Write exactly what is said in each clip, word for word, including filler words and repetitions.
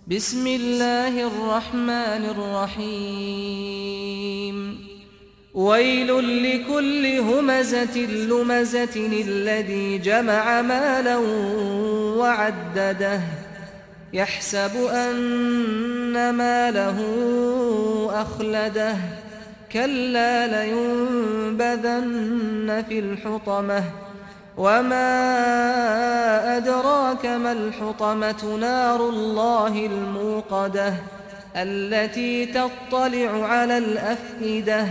بسم الله الرحمن الرحيم ويل لكل همزة لمزة الذي جمع مالا وعدده يحسب أن ماله أخلده كلا لينبذن في الحطمة وما أدراك ما الحطمة نار الله الموقدة التي تطلع على الأفئدة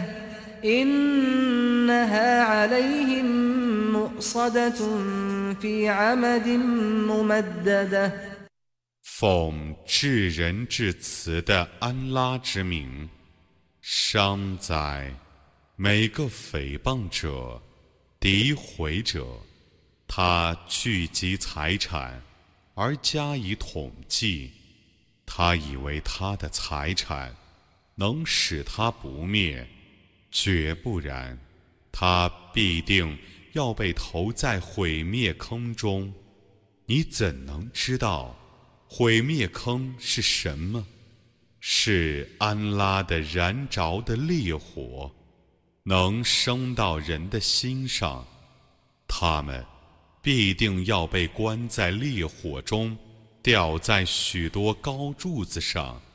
إنها عليهم مؤصدة في عمد ممددة 奉至仁至慈的安拉之名，伤哉！每个诽谤者、诋毁者，他聚集财产而加以统计，他以为他的财产能使他不灭，绝不然，他必定要被投在毁灭坑中。你怎能知道毁灭坑是什么？是安拉的燃着的烈火，能升到人的心上，他们必定要被关在烈火中，吊在许多高柱子上。